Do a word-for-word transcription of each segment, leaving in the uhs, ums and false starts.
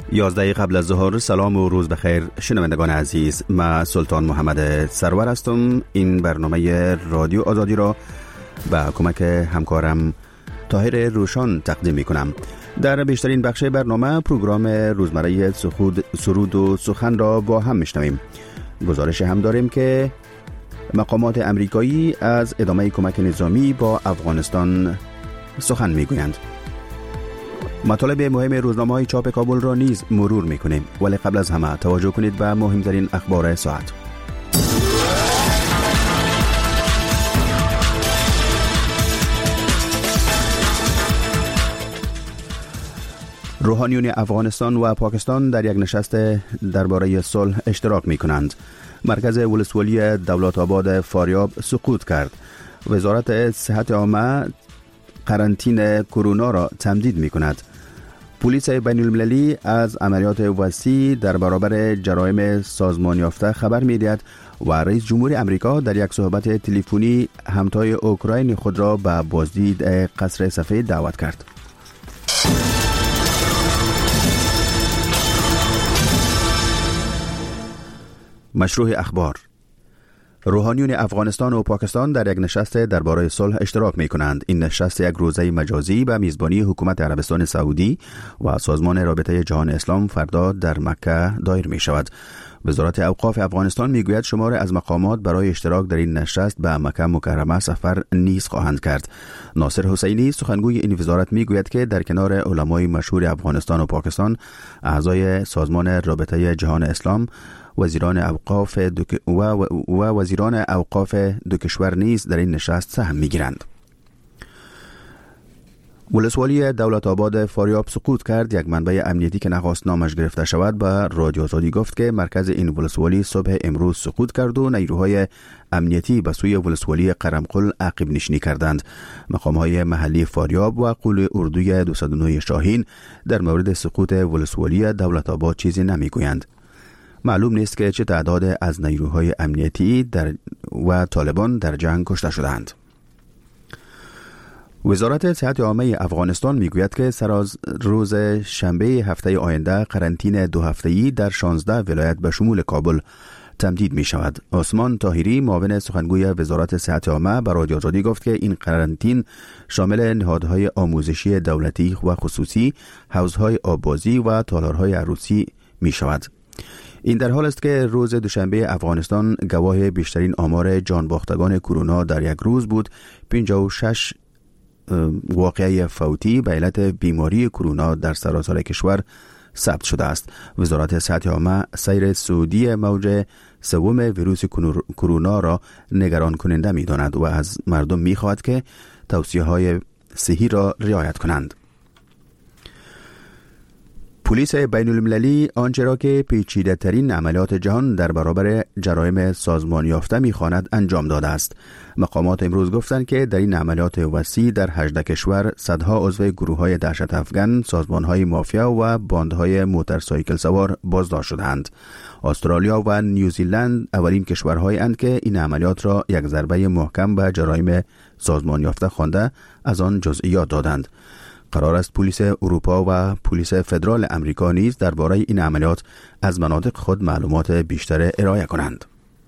یازده قبل از ظهر. سلام و روز بخیر شنوندگان عزیز، من سلطان محمد سرور هستم. این برنامه رادیو آزادی را با کمک همکارم طاهر روشان تقدیم می کنم. در بیشترین بخش برنامه پروگرام روزمره سرود و سخن را با هم میشنویم. گزارش هم داریم که مقامات امریکایی از ادامه کمک نظامی با افغانستان سخن میگویند. مطالب مهم روزنامه‌های چاپ کابل را نیز مرور میکنیم، ولی قبل از همه توجه کنید به مهمترین اخبار ساعت. روحانیون افغانستان و پاکستان در یک نشست درباره صلح اشتراک میکنند. مرکز ولسوالی دولت آباد فاریاب سقوط کرد. وزارت صحت عامه قرنطینه کرونا را تمدید میکند. پلیس بین المللی از عملیات وسیع در برابر جرایم سازمان یافته خبر می‌دهد و رئیس جمهور امریکا در یک صحبت تلفنی همتای اوکراین خود را به بازدید قصر سفید دعوت کرد. مشروع اخبار. روحانیون افغانستان و پاکستان در یک نشست درباره صلح اشتراک می کنند. این نشست یک روزه مجازی به میزبانی حکومت عربستان سعودی و سازمان رابطه جهان اسلام فردا در مکه دایر می شود. وزارت اوقاف افغانستان می گوید شمار از مقامات برای اشتراک در این نشست به مکه مکرمه سفر نیز خواهند کرد. ناصر حسینی سخنگوی این وزارت می گوید که در کنار علمای مشهور افغانستان و پاکستان، اعضای سازمان رابطه جهان اسلام، وزیران اوقاف دو و, و, و وزیران اوقاف دو کشور نیز در این نشست سهم می‌گیرند. ولسوالی دولت آباد فاریاب سقوط کرد. یک منبع امنیتی که نخواست نامش گرفته شود به رادیو آزادی گفت که مرکز این ولسوالی صبح امروز سقوط کرد و نیروهای امنیتی به سوی ولسوالی قرمقل عقب نشینی کردند. مقام‌های محلی فاریاب و قول اردوی دویست و نه شاهین در مورد سقوط ولسوالی دولت آباد چیزی نمیگویند. معلوم نیست که چه تعداد از نیروهای امنیتی در و طالبان در جنگ کشته شدند. وزارت صحت عامه افغانستان میگوید که سر از روز شنبه هفته آینده قرنطینه دو هفته‌ای در شانزده ولایت به شمول کابل تمدید می شود. عثمان طاهری معاون سخنگوی وزارت صحت عامه به رادیو آزادی گفت که این قرنطین شامل نهادهای آموزشی دولتی و خصوصی، حوضهای آببازی و تالارهای عروسی می شود. این در حال است که روز دوشنبه افغانستان گواه بیشترین آمار جانباختگان کرونا در یک روز بود. پنجاه و شش واقعه فوتی به علت بیماری کرونا در سراسر کشور ثبت شده است. وزارت صحت عامه سیر سعودی موج سوم ویروس کرونا را نگران کننده می داند و از مردم می خواهد که توصیه های صحی را رعایت کنند. پلیس بین المللی آنچه را که پیچیده ترین عملیات جهان در برابر جرایم سازمان یافته می‌خواند انجام داده است. مقامات امروز گفتند که در این عملیات وسیع در هجده کشور صدها عضو گروه‌های دهشت افغان، سازمان‌های مافیا و باندهای موتورسایکل سوار بازداشت شدند. استرالیا و نیوزیلند اولین کشورهایی اند که این عملیات را یک ضربه محکم به جرایم سازمان یافته خوانده از آن جزئیات دادند. قرار است پلیس اروپا و پلیس فدرال امریکا نیز درباره این عملیات از مناطق خود معلومات بیشتر ارائه کنند.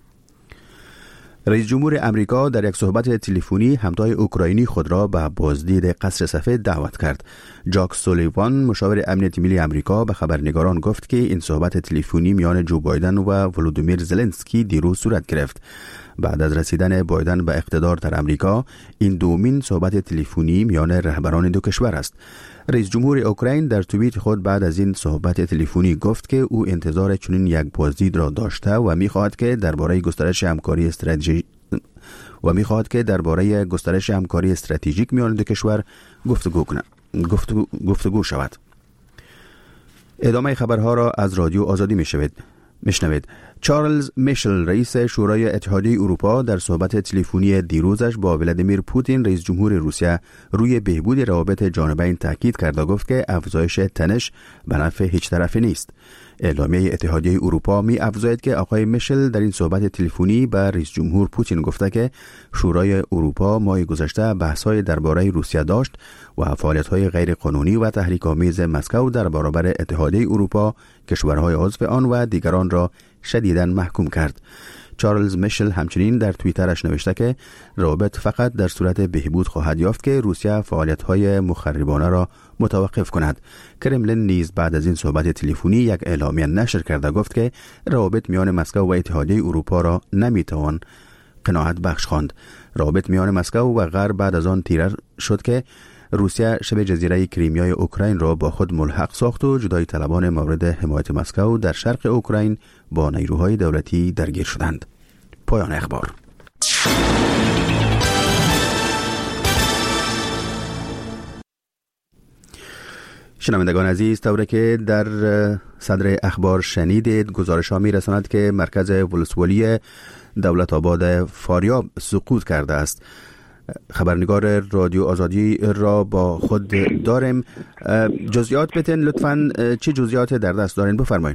رئیس جمهور امریکا در یک صحبت تلفنی همتای اوکراینی خود را به بازدید قصر سفید دعوت کرد. جاک سولیوان مشاور امنیت ملی امریکا به خبرنگاران گفت که این صحبت تلفنی میان جو بایدن و ولودیمیر زلنسکی دیروز صورت گرفت. بعد از رسیدن بایدن به اقتدار در امریکا، این دومین صحبت تلفنی میان رهبران دو کشور است. رئیس جمهور اوکراین در توییت خود بعد از این صحبت تلفنی گفت که او انتظار چنین یک بازدید را داشته و می‌خواهد که درباره گسترش همکاری استراتژی و می‌خواهد که درباره گسترش همکاری استراتژیک میان دو کشور گفتگو کند گفتگو گفتگو شود. ادامه خبرها را از رادیو آزادی میشنوید. میشنوید. چارلز میشل رئیس شورای اتحادیه اروپا در صحبت تلفنی دیروزش با ولادیمیر پوتین رئیس جمهور روسیه روی بهبود روابط جانبین تاکید کرد و گفت که افزایش تنش به نفع هیچ طرفی نیست. اعلامیه اتحادیه اروپا می افزاید که آقای میشل در این صحبت تلفنی با رئیس جمهور پوتین گفته که شورای اروپا ماه گذشته بحث‌های درباره روسیه داشت و فعالیت‌های غیر قانونی و تحریک‌آمیز مسکو در برابر اتحادیه اروپا، کشورهای عضو آن و دیگران را شدیداً محکوم کرد. چارلز میشل همچنین در توییترش نوشته که روابط فقط در صورت بهبود خواهد یافت که روسیه فعالیت‌های مخربانه را متوقف کند. کرملین نیز بعد از این صحبت تلفنی یک اعلامیه نشر کرده گفت که روابط میان مسکو و اتحادیه اروپا را نمیتوان قناعت بخش خواند. روابط میان مسکو و غرب بعد از آن تیره شد که روسیه شبه جزیره کریمیای اوکراین را با خود ملحق ساخت و جدای طلبان مورد حمایت مسکو در شرق اوکراین با نیروهای دولتی درگیر شدند. پایان اخبار. شنوندگان عزیز، طوری که در صدر اخبار شنیدید، گزارش ها می رساند که مرکز ولسوالی دولت آباد فاریاب سقوط کرده است. خبرنگار رادیو آزادی را با خود داریم. جزئیات بتین لطفاً، چه جزئیات در دست دارین؟ بفرمایید.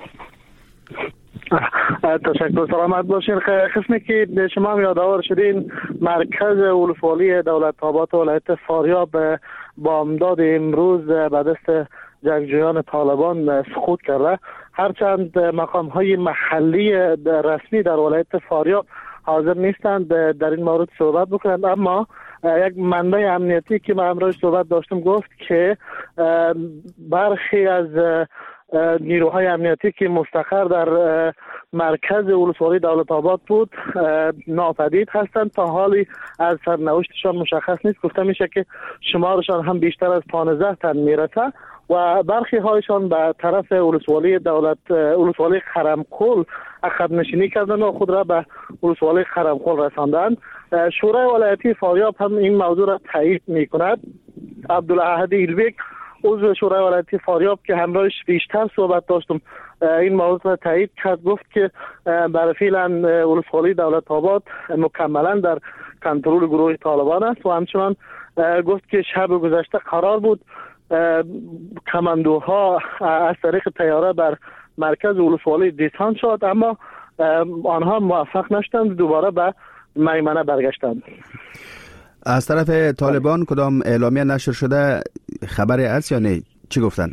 تشکر، سلامت باشین. قسمی که شما هم یادآور شدین، مرکز ولسوالی دولت آباد ولایت فاریاب با امداد امروز به دست جنگجویان طالبان سقوط کرده. هرچند مقام های محلی رسمی در ولایت فاریاب حاضر نیستند در این مورد صحبت بکنند، اما یک منبع امنیتی که من امروز صحبت داشتم گفت که برخی از نیروهای امنیتی که مستقر در مرکز ولسوالی دولت آباد بود ناپدید هستند. تا حالی از سرنوشتشان مشخص نیست. گفته میشه که شمارشان هم بیشتر از پانزده تن میرسه و برخی هایشان به طرف ولسوالی دولت ولسوالی خرمکل عقب نشینی کردند و خود را به ولسوالی خرمکل رساندند. شورای ولایتی فاریاب هم این موضوع را تایید میکند. عبدالاحد ایلبک عضو شورای ولایتی فاریاب که همراهش بیشتر صحبت داشتم این موضوع را تایید کرد. گفت که برای فعلا ولسوالی دولت آباد مکملا در کنترل گروه طالبان است و همچنان گفت که شب گذشته قرار بود کماندوها از طریق طیاره بر مرکز ولسوالی دیسان شد، اما آنها موفق نشدند، دوباره به میمنه برگشتند. از طرف طالبان کدام اعلامیه نشر شده خبری هست یا نه؟ چی گفتن؟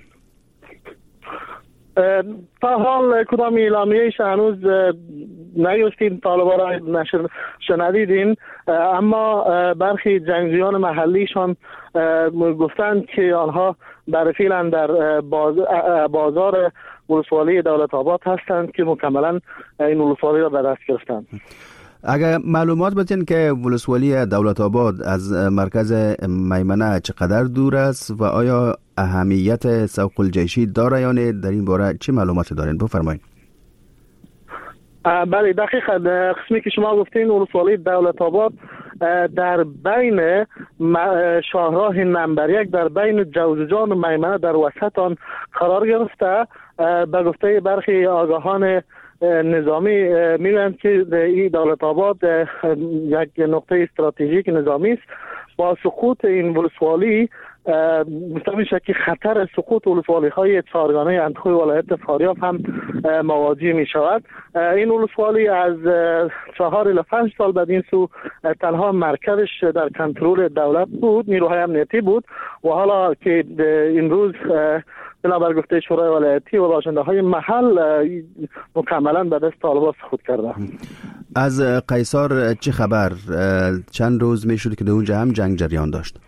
تا حال کدام اعلامیه‌اش هنوز نیفتیم، طالبان را نشر شنیدین، اما برخی جنگجویان محلیشان گفتند که آنها در فعلا در بازار ولسوالی دولت آباد هستند که مکملا این ولسوالی را به دست گرفتند. اگر معلومات بدین که ولسوالی دولت آباد از مرکز میمنه چقدر دور است و آیا اهمیت سوق الجیشی داره یا نه؟ در این باره چه معلوماتی دارین؟ بفرمایید. بله، دقیقاً قسمی که شما گفتین ولسوالی دولت آباد در بین شاهراه نمبر یک در بین جوزجان و میمنه در وسط آن قرار گرفته. به گفته برخی آگاهان نظامی میگویند که این دولت آباد یک نقطه استراتژیک نظامی است. با سقوط این ولسوالی گفته میشه که خطر سقوط ولسوالی های چهارگانه اندخوی ولایت فاریاب هم مواجه می شود. این ولسوالی از چهار الی پنج سال بعد این سو تنها مرکزش در کنترل دولت بود، نیروهای امنیتی بود و حالا که این روز بنابر گفته شورای ولایتی و باشنده های محل مکملا به دست طالبان سقوط کرده. از قیصر چه خبر؟ چند روز می شد که در اونجا هم جنگ جریان داشت؟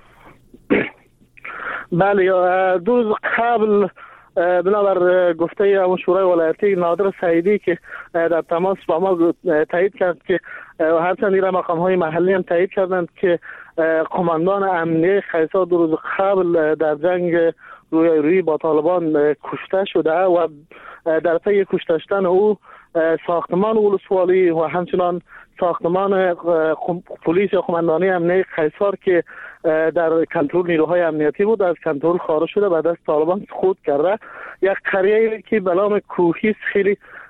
بله، دو روز قبل بنابر گفته همون شورای ولایتی نادر سعیدی که در تماس با ما تایید کرد که هرچند این مقام های محلی هم تایید کردند که قماندان امنیه قیصر دو روز قبل در جنگ روی روی با طالبان کشته شده و در پی کشته شدن او ساختمان ولسوالی و همچنان ساختمان پلیس یا قماندانی امنیه قیصر که در کنترل نیروهای امنیتی بود از کنترل خارج شده و دست طالبان سقوط کرده. یک قریه که به نام کوهی خیلی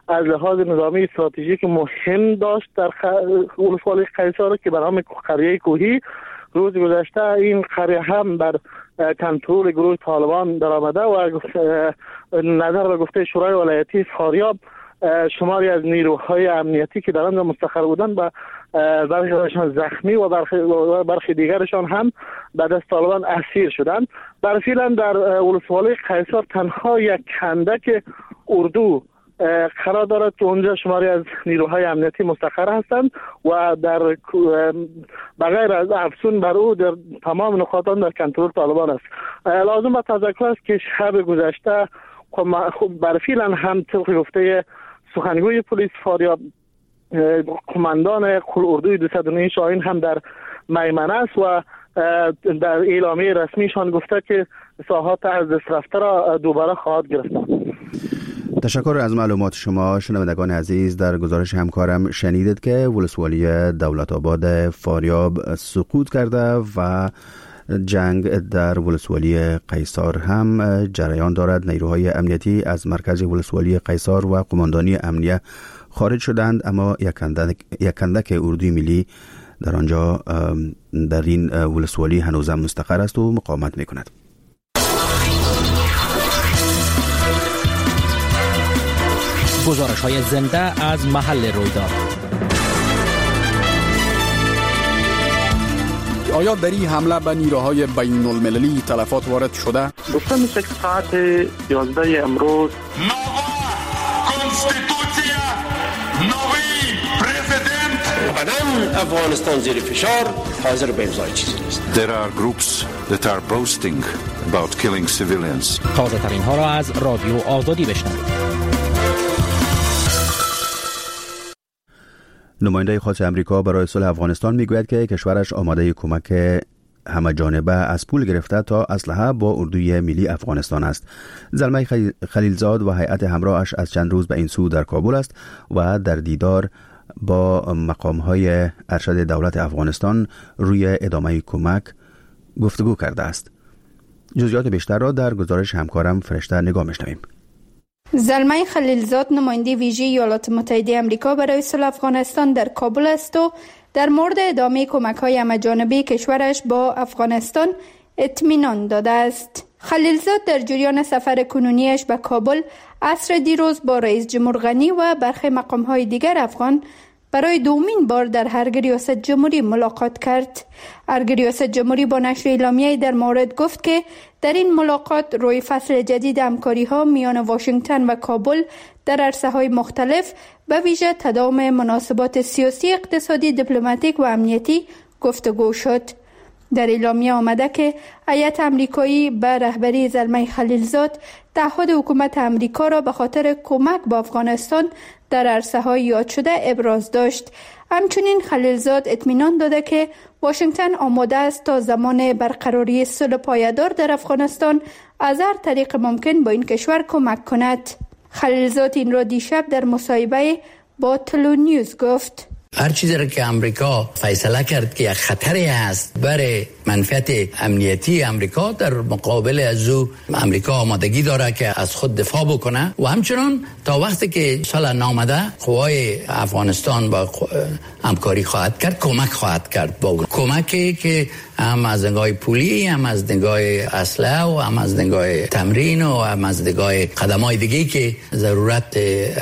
از لحاظ نظامی استراتژیک مهم داشت در خ... ولسوالی قیصر که به نام قریه کوهی. روز گذشته این قریه هم بر کنترل گروه طالبان در آمده و نظر به گفته شورای ولایتی فاریاب شماری از نیروهای امنیتی که در آنجا مستقر بودند و برخیشان زخمی و برخی, و برخی دیگرشان هم به دست طالبان اسیر شدند. در فعلا در ولسوالی قیصر تنها یک کندک اردو قرار دارد که اونجا شماری از نیروهای امنیتی مستقر هستند و در بغیر از افسون بر او در تمام نقاط آن در کنترل طالبان است. لازم به تذکر است که شب گذشته بر فعلا هم طبق گفته سخنگوی پلیس فاریاب قماندان قل اردوی دویست و نه شاهین هم در میمنه است و در اعلامیه رسمیشان گفته که ساحات از دست رفته را دوباره خواهد گرفتند. تشکر از معلومات شما. شنوندگان عزیز، در گزارش همکارم شنیدید که ولسوالی دولت آباد فاریاب سقوط کرده و جنگ در ولسوالی قیصر هم جریان دارد. نیروهای امنیتی از مرکز ولسوالی قیصر و قماندانی امنیه خارج شدند، اما یک کندک اردوی ملی در آنجا در این ولسوالی هنوز هم مستقر است و مقاومت میکند. گزارش های زنده از محل رویداد. آیا در این حمله به نیروهای بین المللی تلفات وارد شده؟ گفته میشه که ساعت یازده امروز افغانستان زیر فشار حاضر به امضای چیزی نیست. There are groups that are boasting about killing civilians. تازه ترین ها را از رادیو آزادی بشنوید. نماینده خاص امریکا برای صلح افغانستان میگوید که کشورش آماده کمک همه جانبه از پول گرفته تا اسلحه با اردوی ملی افغانستان است. زلمه خلیلزاد و هیئت همراهش از چند روز به این سو در کابل است و در دیدار با مقام‌های ارشد دولت افغانستان روی ادامه کمک گفتگو کرده است. جزئیات بیشتر را در گزارش همکارم فرشته نگاه می‌شنویم. زلمه خلیلزاد نماینده ویژه ایالات متحده آمریکا برای صلح افغانستان در کابل است و در مورد ادامه کمک‌های همه‌جانبه کشورش با افغانستان اطمینان داده است. خلیلزاد در جریان سفر کنونیش به کابل عصر دیروز با رئیس جمهور غنی و برخی مقام‌های دیگر افغان برای دومین بار در ارگ ریاست جمهوری ملاقات کرد. ارگ ریاست جمهوری با نشر اعلامیه‌ای در مورد گفت که در این ملاقات روی فصل جدید همکاری‌ها میان واشنگتن و کابل در عرصه‌های مختلف به ویژه تداوم مناسبات سیاسی، اقتصادی، دیپلماتیک و امنیتی گفتگو شد. در اعلامیه آمده که هیئت آمریکایی به رهبری زلمه خلیلزاد تعهد حکومت آمریکا را به خاطر کمک به افغانستان در عرصه‌های یاد شده ابراز داشت. همچنین خلیلزاد اطمینان داده که واشنگتن آماده است تا زمان برقراری صلح پایدار در افغانستان از هر طریق ممکن با این کشور کمک کند. خلیلزاد این را دیشب در مصاحبه با تلو نیوز گفت. هر چیزی را که امریکا فیصله کرد که یک خطری است برای منفعت امنیتی امریکا، در مقابل از او امریکا آمادگی داره که از خود دفاع بکنه و همچنان تا وقتی که صلح نامده قوای افغانستان با همکاری خواهد کرد، کمک خواهد کرد، با کمکی که هم از نگاه پولی، هم از نگاه اسلحه و هم از نگاه تمرین و هم از نگاه قدم‌های دیگه‌ای که ضرورت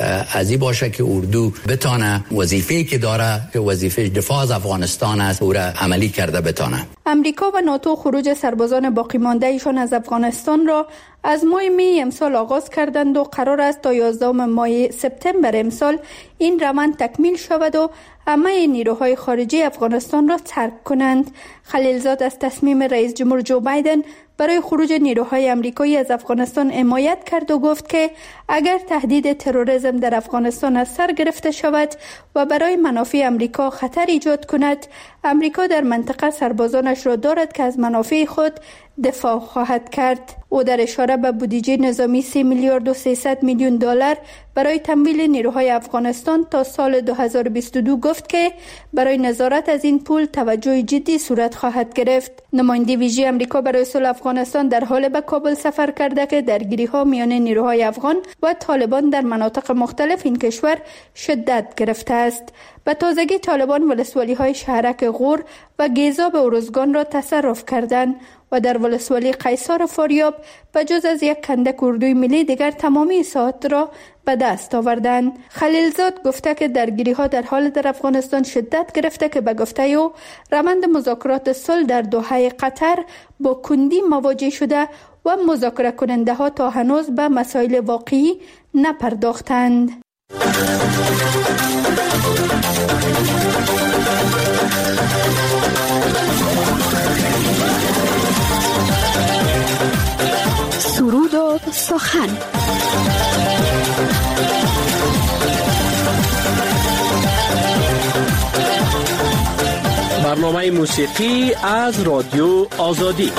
ازی باشه که اردو بتونه وظیفه‌ای که داره که وظیفه دفاع از افغانستان است او را عملی کرده بتونه. امریکا و ناتو خروج سربازان باقی مانده ایشان از افغانستان را از ماه می امسال آغاز کردند و قرار است تا یازدهم ماه سپتامبر امسال این روند تکمیل شود و همه نیروهای خارجی افغانستان را ترک کنند. خلیلزاد از تصمیم رئیس جمهور جو بایدن برای خروج نیروهای آمریکایی از افغانستان حمایت کرد و گفت که اگر تهدید تروریسم در افغانستان از سر گرفته شود و برای منافع آمریکا خطر ایجاد کند، آمریکا در منطقه سربازانش را دارد که از منافع خود دفاع خواهد کرد. او در اشاره به بودجه نظامی سه میلیارد و سیصد میلیون دلار برای تمویل نیروهای افغانستان تا سال دو هزار و بیست و دو گفت که برای نظارت از این پول توجه جدی صورت خواهد گرفت. نماینده ویژه آمریکا برای صلح افغانستان در حال به کابل سفر کرده که درگیری‌ها میان نیروهای افغان و طالبان در مناطق مختلف این کشور شدت گرفته است. به تازگی طالبان ولسوالی‌های شهرک غور و گیزاب ارزگان را تصرف کردند و در ولسوالی قیصار فاریاب به جز از یک کندک اردوی ملی دیگر تمامی ساحات را به دست آوردند. خلیلزاد گفته که درگیری‌ها در حال در افغانستان شدت گرفته که به گفته او روند مذاکرات صلح در دوحه قطر با کندی مواجه شده و مذاکره کننده ها تا هنوز به مسائل واقعی نپرداختند. سرود و سخن. برنامه موسیقی از رادیو آزادی.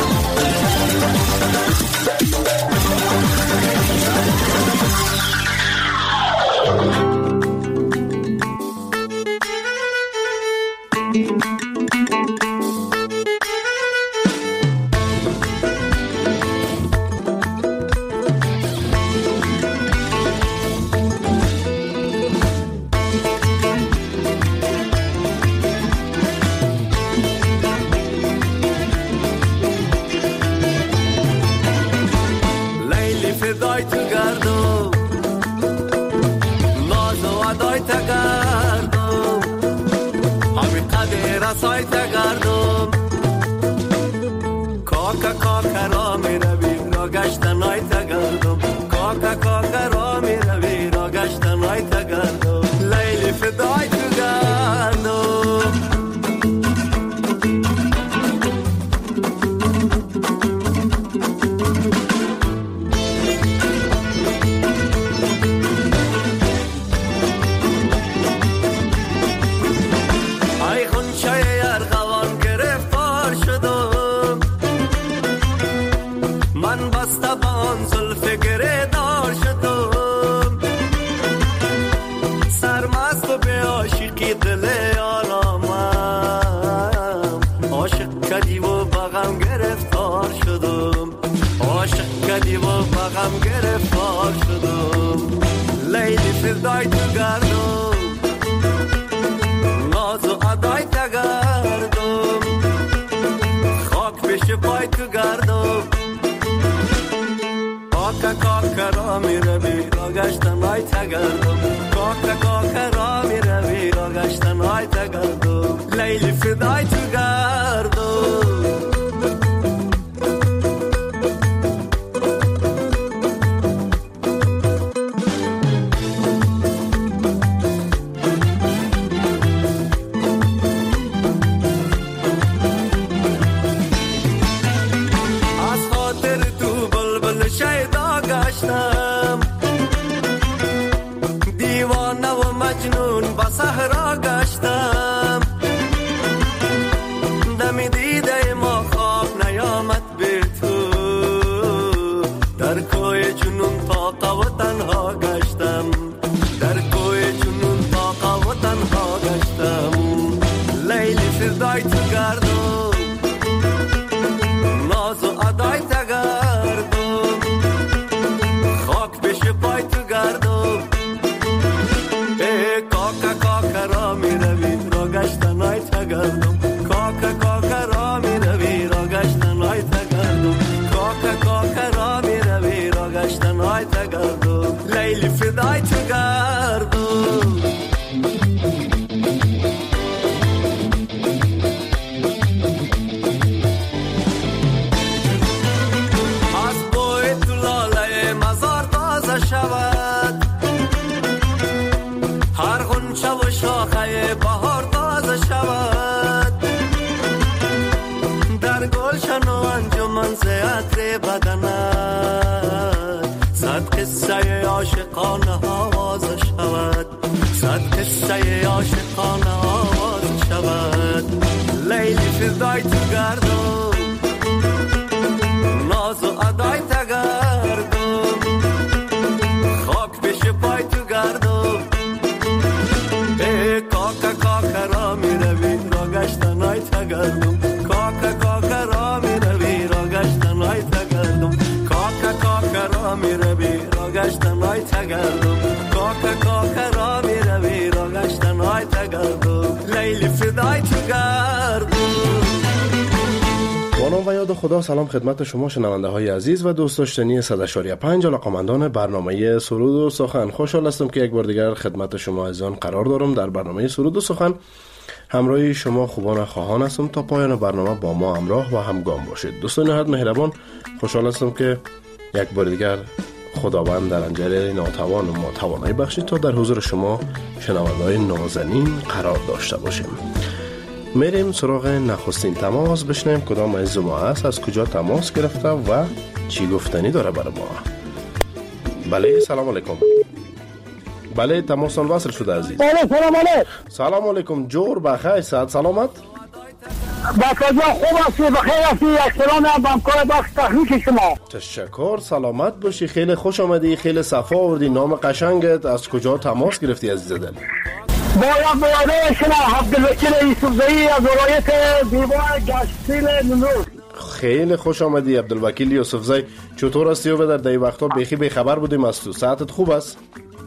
تگردم کاکا کاکا را می روی را گشتن های تگردم کاکا کاکا را می روی را گشتن های تگردم کاکا کاکا را می روی را گشتن های تگردم لیلی فدای تگردم. با نام و یاد خدا سلام خدمت شما شنونده های عزیز و دوست داشتنی صد و شش و پنج علاقه‌مندان برنامه سرود و سخن. خوشحال هستم که یک بار دیگر خدمت شما عزیزان قرار دارم در برنامه سرود و سخن. همراه شما خوبان خواهان هستم تا پایان برنامه با ما همراه و همگام باشید. دوستان نهایت مهربان، خوشحال هستم که یک بار دیگر خداوند در انجیل ناتوان و ما توانایی بخشید تا در حضور شما شنونده های نازنین قرار داشته باشیم. میریم سراغ نخستین تماس، بشنیم کدام از ما است، از کجا تماس گرفته و چی گفتنی داره برای ما. بله سلام علیکم. بله تماسان وصل شده عزیز. بله سلام علیکم. سلام علیکم. جور بخیر، صحت سلامت؟ بخیر خوب هستی، بخیر هستی. احترام به همکار بخش تکنیک شما. تشکر، سلامت باشی. خیلی خوش آمدی، خیلی صفا آوردی. نام قشنگت، از کجا تماس گرفتی عزیز دل؟ با یک بیانیه شما عبدالوکیل یوسفزئی از ولایت دیوان گشتیل نمروز. خیلی خوش آمدی عبدالوکیل یوسفزئی. چطور هستی و در دی وقتا بیخی بی خبر بودیم از تو؟ صحتت خوب است؟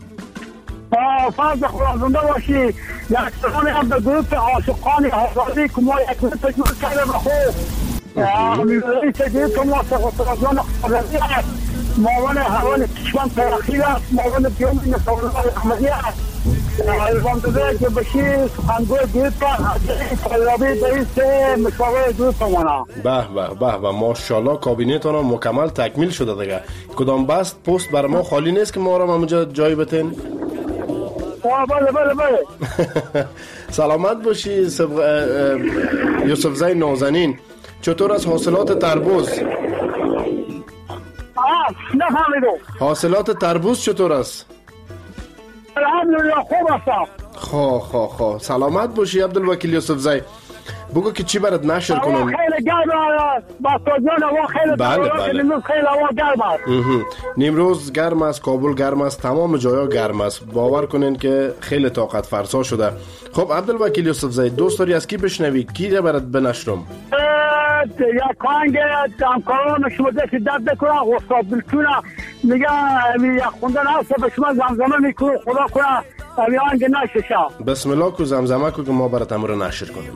فرض خدازنده باشی. یک سخن هم به گروپ عاشقان آزادی که ما یک گروپ جور کرده به خوب رئیس گروپ ما سخدازان آزادی است، معاون هوان کشمن ترخیل است، معاون دیوم نصارالله احمدی است. الوان داده که بشی سخنگوی گروپ فایرابی رئیس مشاور گروپ مانا. به به به به ماشاءالله کابینتون هم مکمل تکمیل شده دیگه. کدام بست پست بر ما خالی نیست که ما را همونجا جای بتین؟ بله بله بله. سلامت باشی یوسفزئی نازنین. چطور از حاصلات تربوز؟ آه نفهمیدم. حاصلات تربوز چطور است؟ الحمدلله خوب هستم. خواه خواه خواه. سلامت باشی عبدالوکیل یوسفزئی. بگو که چی برات نشر کنم. خیلی گرم است. بساجان هوا خیلی بله بله. نمروز خیلی هوا گرم است. نمروز گرم است، کابل گرم است، تمام جایا گرم است. باور کنین که خیلی طاقت فرسا شده. خب عبدالوکیل یوسفزئی دوست داری از کی بشنوی؟ کی را برات بنشرم؟ یک کانگ همکاران شما دست درد بکنه استاد بلچونه میگه یک خوندن هست به شما زمزمه میکنه خدا کنه آهنگ نششه. بسم الله کو زمزمه کو که ما برات امر نشر کنیم.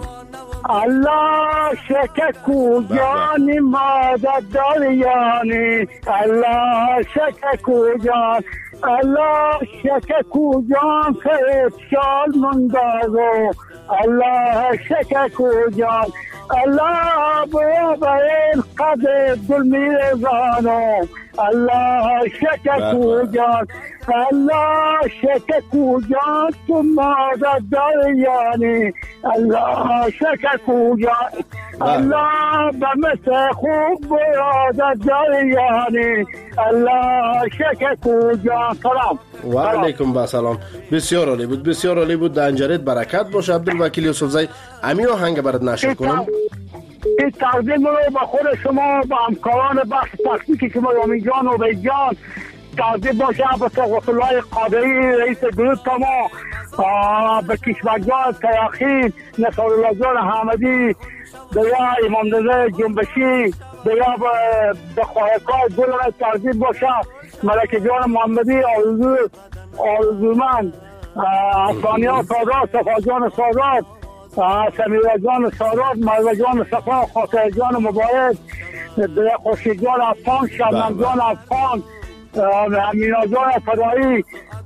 الله شک کو جان مادر داریانی الله شک کو جان الله شک کو جان خیلی شال مندازو الله شک کو جان الله باید قدر دل میرزانو الله شک کو جان الله شک کو جان تو مادر داریانی الله شک کو جان الله به مثل خوب باید داریانی الله شک کو جان. سلام و علیکم با سلام. بسیار عالی بود، بسیار عالی بود. دنجرت برکت باشه عبدالوکیل یوسفزئی. امی آهنگ برات نشر کنم. این تقدیم رو با خود شما با همکاران بخش تکنیک شما یامی جان و بیجان تقدیم باشه به سقط الله قادری رئیس گروپ ما، به کشمکجان تیاخی، نصارالله جان احمدی، بیا امام رضا جنبشی، بیا به خواهکار گل را تقدیم باشه ملک جان محمدی، آرزو آرزومند، افغانیا سادات، صفا جان سادات، سمیرا جان سادات، مروه جان صفا، خاطر جان مبارک، بیا خوشی جان افغان، شبنم جان افغان، مینا جان فدایی،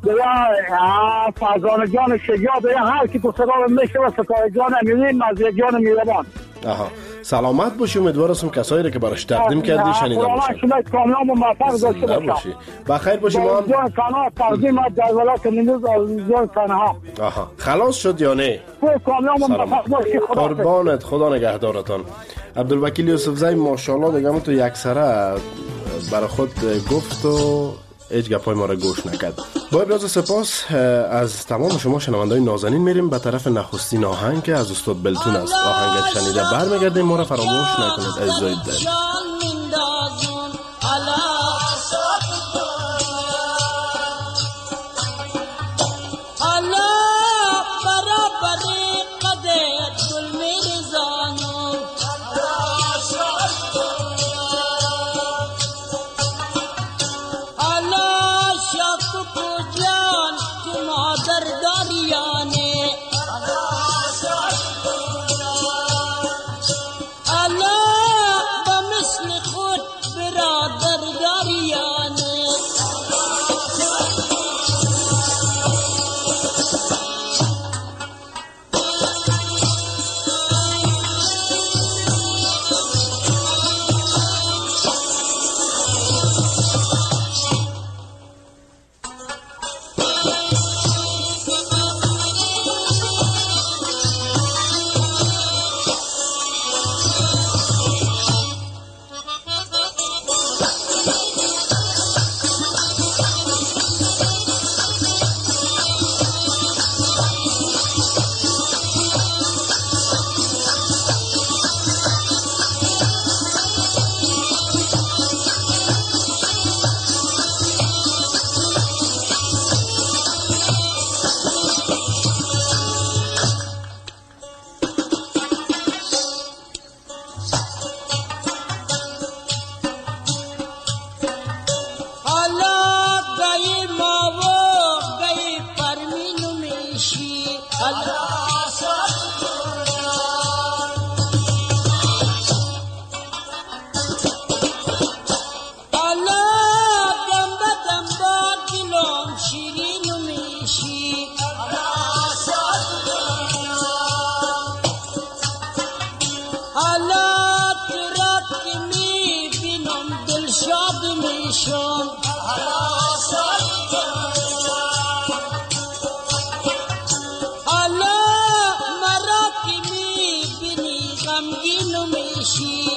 بیا فرزان جان شجاع، بیا هر کی تو صدا رو میشه و ستاره جان امیری، مزیه جان میربان. آها سلامت باشی. امیدوار هستم کسایی رو که براش تقدیم کردی شنیده باشه. شما کاملا موفق داشته باشید. بخیر باشی. ما هم جان تنها تقدیم در ولایت نمروز جان تنها. آها خلاص شد یا نه؟ کاملا موفق باشی. خدا قربانت، خدا نگهدارتان. عبدالوکیل یوسفزئی ماشاءالله دیگه تو یک سره برای خود گفت و هیچ گپای ما را گوش نکرد. با ابراز سپاس از تمام شما شنوندگان نازنین میریم به طرف نخستین آهنگ که از استاد بلتون است. آهنگ شنیده برمیگردیم. ما را فراموش نکنید عزیزای دل. Allah barabari qadet gul mirzano دریشی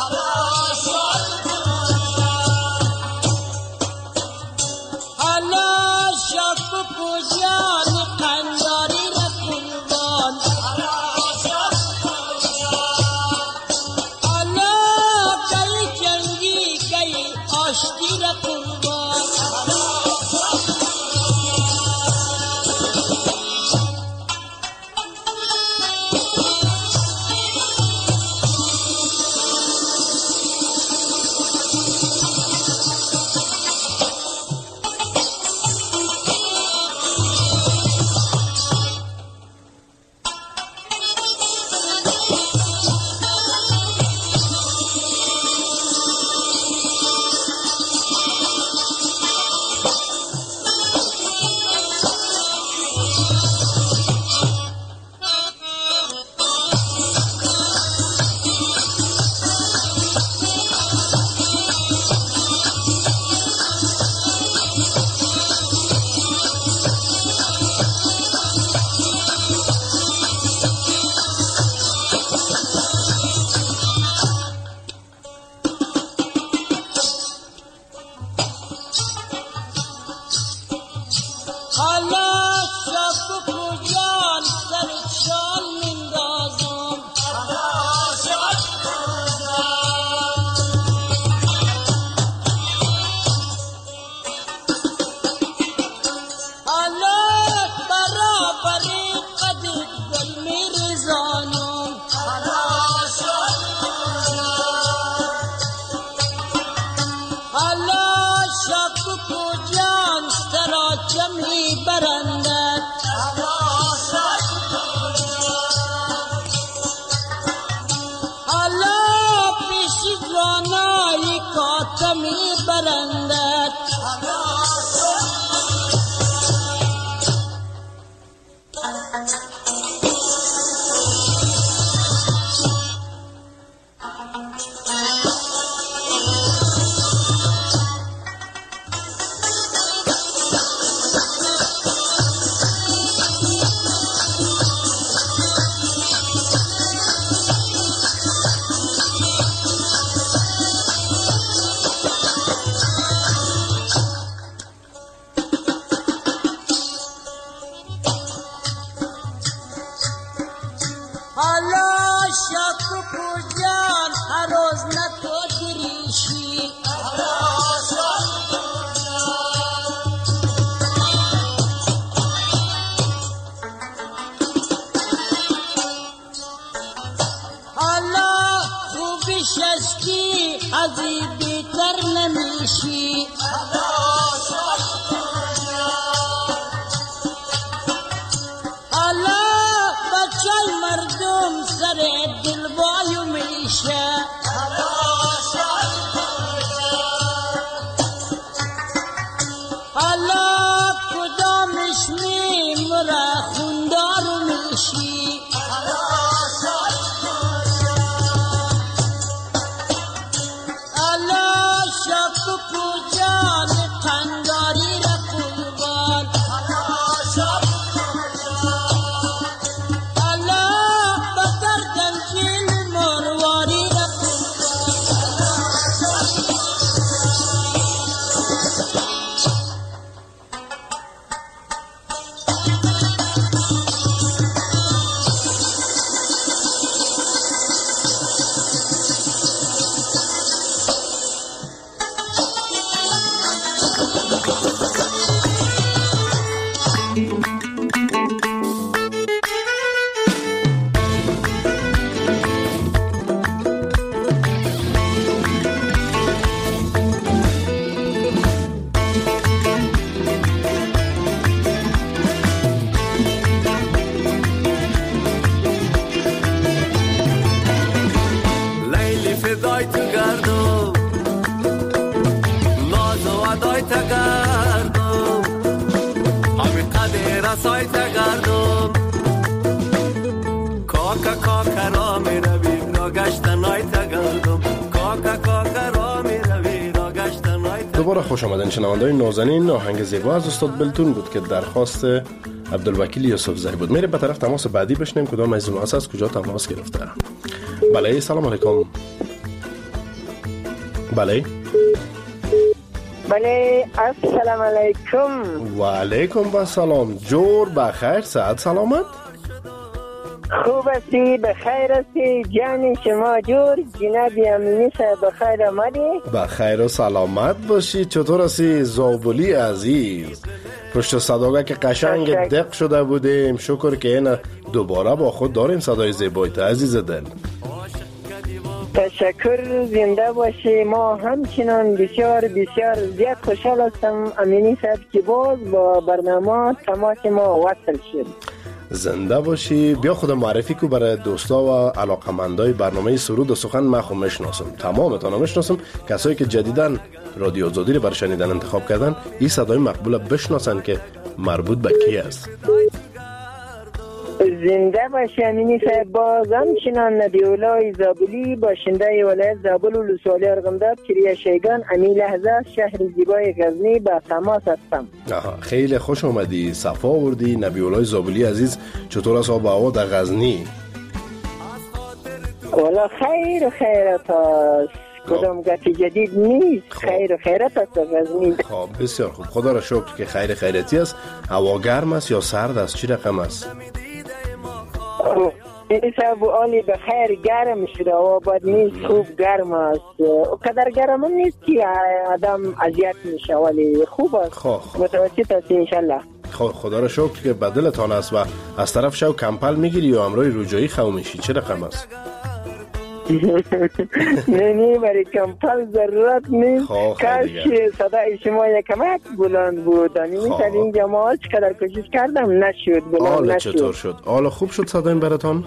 حالا شب پوجان قنداری را قربان حالا کئی جنگی کئی آشتی را قربان دوباره خوش آمدین شنونده‌های نازنین. آهنگ زیبا از استاد بلتون بود که درخواست عبدالوکیل یوسف زی بود. میریم به طرف تماس بعدی بشنیم کدام از اون از کجا تماس گرفته. بله سلام علیکم. بله بله السلام علیکم. و علیکم با سلام. جور بخیر، صحت سلامت؟ خوب هستی؟ بخیر هستی؟ جان شما جور؟ جناب امینی صاحب بخیر آمدی؟ بخیر و سلامت باشی. چطور هستی زابلی عزیز؟ پشت صداگه که قشنگ دق شده بودیم، شکر که این دوباره با خود داریم صدای زیبایت عزیز دل. تشکر، زنده باشی. ما همچنان بسیار بسیار زیاد خوشحال هستم امینی صاحب که باز با برنامه تماس ما وصل شد. زنده باشی. بیا خود معرفی کو برای دوستا و علاقمندای برنامه سرود و سخن. من خود میشناسم، تمامتان میشناسم. کسایی که جدیدن رادیو آزادی رو برای شنیدن انتخاب کردن این صدای مقبول بشناسن که مربوط به کی است. زنده باشی امینی صاحب. باز همچنان نبی‌الله زابلی باشنده ولایت زابل و ولسوالی ارغنداب کریه شیگان امی لحظه شهر زیبای غزنی با تماس هستم. آها خیلی خوش اومدی، صفا آوردی. نبی‌الله زابلی عزیز چطور است آب و هوا در غزنی؟ والا خیر و خیرت است، کدام گفت جدید نیست. خیر و خیرت است غزنی. خب بسیار خوب، خدا را شکر که خیر خیرتی است. هوا گرم است یا سرد است؟ چی رقم است؟ این صاحب آلی بخیر گرم شده و بعد نیست، خوب گرم است. قدر گرم هم نیست که آدم اذیت میشه ولی خوب است، متوسط است انشالله. خب خدا را شکر که بدلتان است. و از طرف شو کمپل میگیری یا امروی روجایی خو میشی؟ چه رقم است؟ نه نه برای کمپل ضرورت نیست. کاش صدای شما یکمک بلند بود. مثل این جماعت چقدر کوشش کردم نشد بلند نشد. چطور شد؟ حالا خوب شد صدایم براتان؟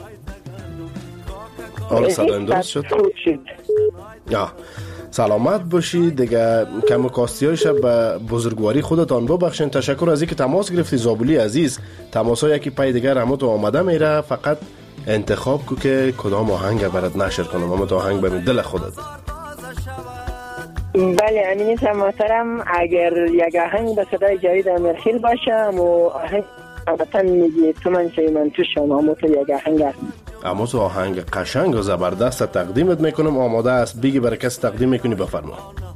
حالا صدایم درست شد؟ خوب شد. یا سلامت باشی دیگه. کم و کاستیایش به بزرگواری خودتان ببخشین. تشکر از اینکه تماس گرفتی زابلی عزیز. تماس ها یکی پای دیگر همه تو آمده میره، فقط انتخاب کو که کدام آهنگ برات نشر کنم. اما تو آهنگ به دل خودت. بله امینی صاحب محترم، اگر یک آهنگ به صدای جاوید امیرخیل باشه و آهنگ البته میگی تو من شوی من تو شما، اما تو یک آهنگ هست. اما تو آهنگ قشنگ و زبردست تقدیمت میکنم. آماده است بگی برای کس تقدیم میکنی؟ بفرما.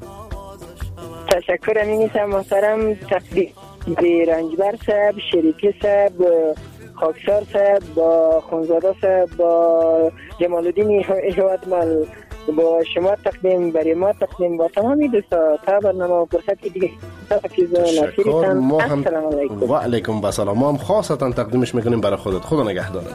تشکر امینی صاحب محترم. تقدیم به رنجبر صاحب، شریکی صاحب، خاکسار صاحب، با خونزاده صاحب، با جمال الدین هوادمل، با شما تقدیم، برای ما تقدیم، با تمامی دوستا. تا برنامه و فرصت دیگه تشکر. ما هم و علیکم و سلام. ما هم خاصتا تقدیمش میکنیم برای خودت. خدا نگهدارت.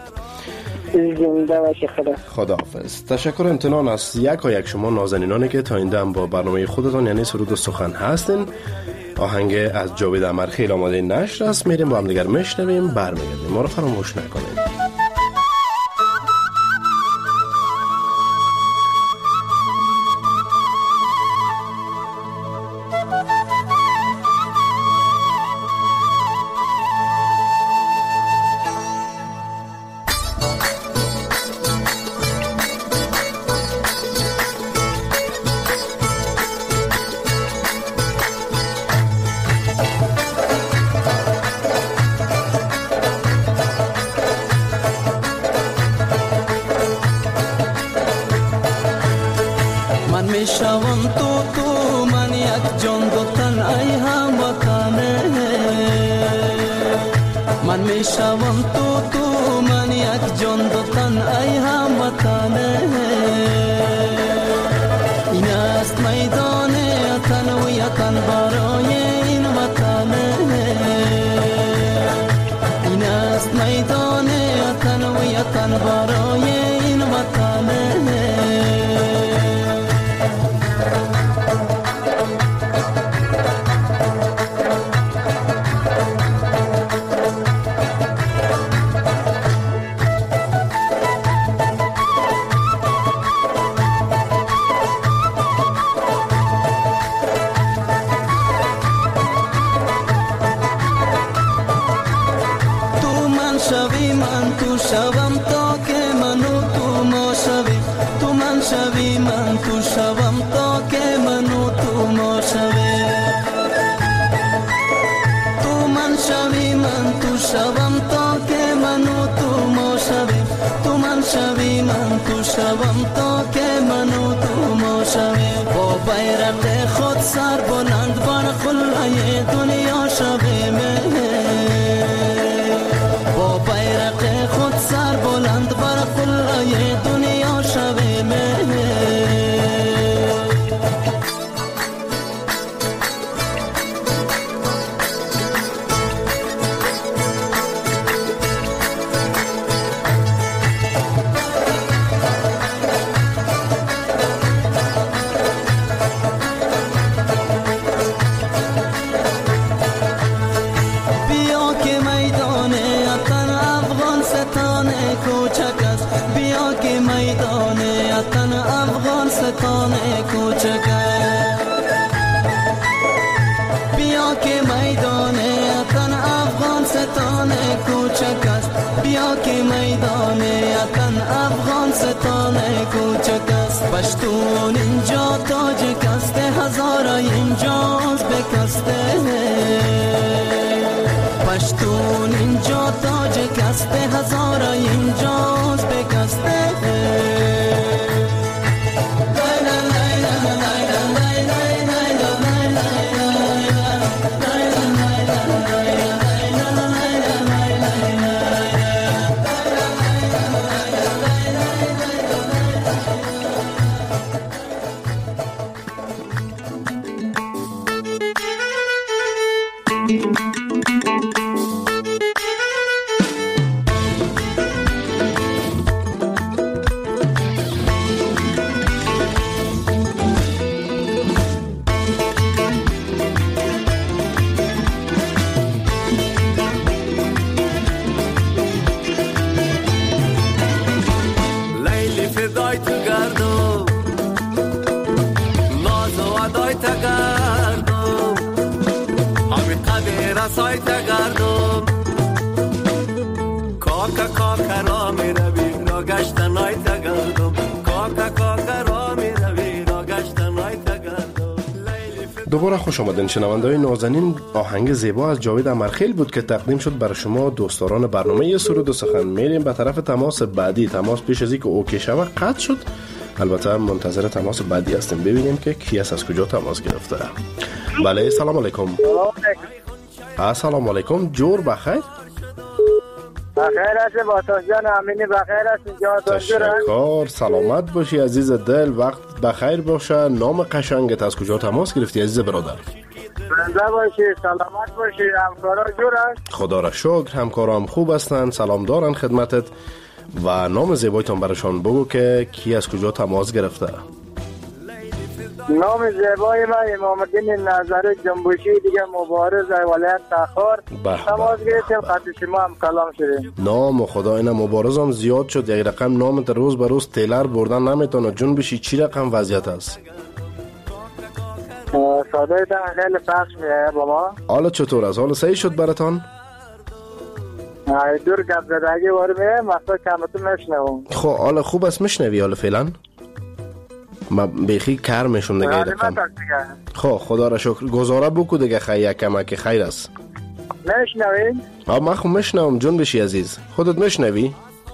زنده باشی. خدا خداحافظ. تشکر امتنان از یک و یک شما نازنینانی که تا اینجا هم با برنامه خودتان یعنی سرود و سخن هستین. آهنگ از جاوید امیرخیل آماده نشر است. میریم با هم دیگر میشنویم، برمیگردیم. ما رو فراموش نکنید. شوی من تو شوم تو شوم تا که منو تو ما شویم با بیرق خود سر بلند بر قله دنیا شویم با بیرق خود سر بلند بر قله دنیا شویم کوچک بیا که میدان وطن افغان ستان کوچک است بیا که میدان وطن افغان ستان کوچک است پشتون اینجا تاجک است هزار اینجاز بکسته پشتون اینجا تاجک است هزار اینجاز بکسته دوباره خوش آمدین شنونده‌های نازنین. آهنگ زیبا از جاوید امرخیل بود که تقدیم شد برای شما دوستداران برنامه سرود و سخن. میریم به طرف تماس بعدی. تماس پیش از اینکه اوکی شود قطع شد. البته منتظر تماس بعدی هستیم ببینیم که کی است، از کجا تماس گرفته. بله سلام علیکم. السلام علیکم. جور بخیر. بخیر است با جان امینی بخیر است اینجا. تشکر. سلامت باشی عزیز دل. وقت بخیر باشه. نام قشنگت از کجا تماس گرفتی عزیز برادر؟ زنده باشی، سلامت باشی. همکارا جور است؟ خدا را شکر همکارام خوب هستند، سلام دارن خدمتت. و نام زیبایتان براشان بگو که کی از کجا تماس گرفته. نام زیبای من امام الدین نظری جنبوشی دیگه مبارز ولایت تخار. تماس گرفتیم خط شما هم کلام شدیم. نام خدا اینا مبارزم زیاد شد. یک رقم نامت روز به روز تیلر بردن نمیتونه. جنبشی چی رقم وضعیت است؟ صدای تا خیلی پخش میه با ما. حالا چطور است؟ حالا صحیح شد براتان؟ دور گپ زدگی وارمه مقصد کمتون میشنوم. خب حالا خوب است میشنوی حالا فعلا؟ ما بیخی کار میشون دیگه رقم. خب خدا را شکر. گزاره بکو دیگه خیلی کمک خیر است. میشنوین؟ آه من خب میشنوم جون بشی عزیز. خودت میشنوی؟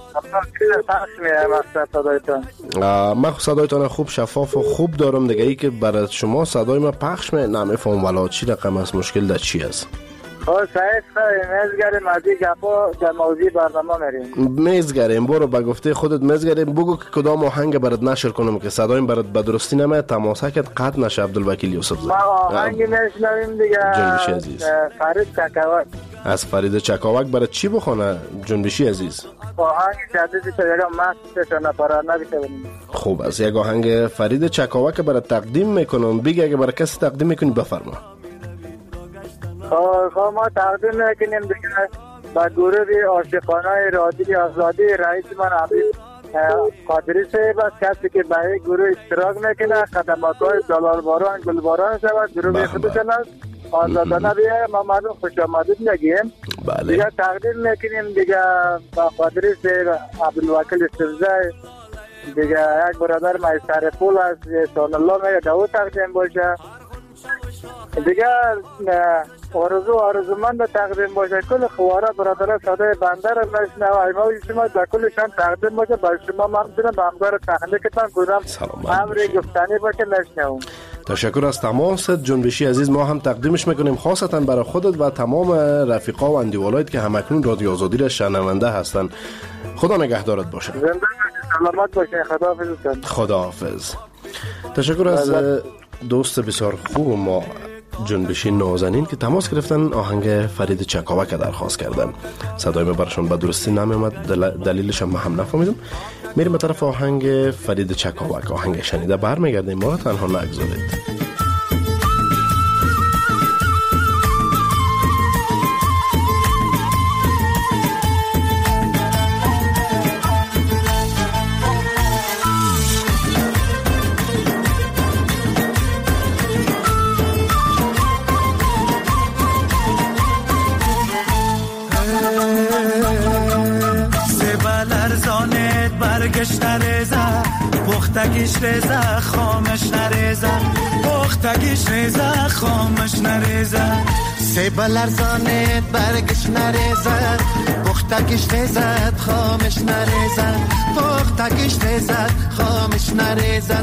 من خب صدایتان خوب شفاف و خوب دارم دیگه. ای که برای شما صدای ما پخش می نمیفهم ولی چی رقم است، مشکل در چی است؟ خب صحیح میزگریم از این گفا در موضوع برنامه میریم. میزگریم برو به گفته خودت میزگریم. بگو که کدام آهنگ برات نشر کنم که صدایم برات به درستی نمیاد تماسکت قطع نشه. عبدالوکیل یوسف زاده. ما آهنگی میشنویم دیگه. جنبشی عزیز. فرید چکاوک. از فرید چکاوک برات چی بخونه جنبشی عزیز؟ آهنگ جدیدی که دیگه مست شونه پرانه بشونیم. خوب از یک آهنگ فرید چکاوک برات تقدیم میکنم. بگی اگه برای کسی تقدیم میکنی بفرما. خب ما تقدیم میکنیم دیگه با گروه عاشقانه رادیو آزادی رئیس من عبید قادری صاحب است، کسی که با این گروه اشتراک میکنه. خدمات های دلال باران گل باران شود گروه خودشان است. آزادانه بیه ما مردم خوش آمدید میگیم. بله. دیگه تقدیم میکنیم دیگه با قادری صاحب عبدالوکیل استرزای دیگه یک برادر مایستر پول است سان الله میگه دو تقدیم باشه. دیگه آرزو آرزومند تقدیم باشه کل خواره برادر صدای بنده را نشنه و ایمای شما در کلشان تقدیم باشه. برای شما من میتونم به همگار تخلیقتان کنم امری گفتنی باشه نشنه. تشکر از تماست جنبشی عزیز. ما هم تقدیمش میکنیم خاصتا برای خودت و تمام رفیقا و اندیوالایت که همکنون رادیو آزادی را شنونده هستند. خدا نگهدارت باشه. زنده سلامت باشه. خداحافظ. خداحافظ. تشکر از دوست بسیار خوب ما جنبشی نازنین که تماس گرفتن آهنگ فرید چکاوک درخواست کردن. صدای ما برشون به درستی نمیومد، دلیلش هم هم نفهمیدم. میریم به طرف آهنگ فرید چکاوک. آهنگ شنیده برمیگردیم. ما تنها نگذارید. برگشت نریزه پختگیش ریزه خامش نریزه پختگیش ریزه خامش نریزه سیب لرزانت برگشت نریزه پختگیش ریزه خامش نریزه پختگیش ریزه خامش نریزه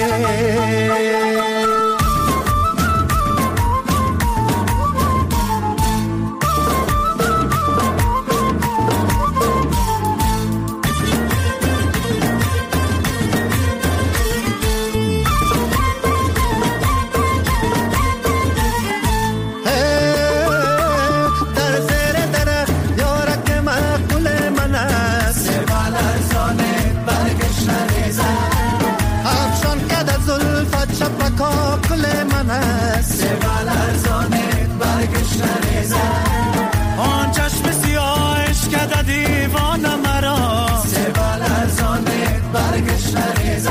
آن چشم سیاهش کده دیوانه مرا سیبا لرزانت برگشت نریزه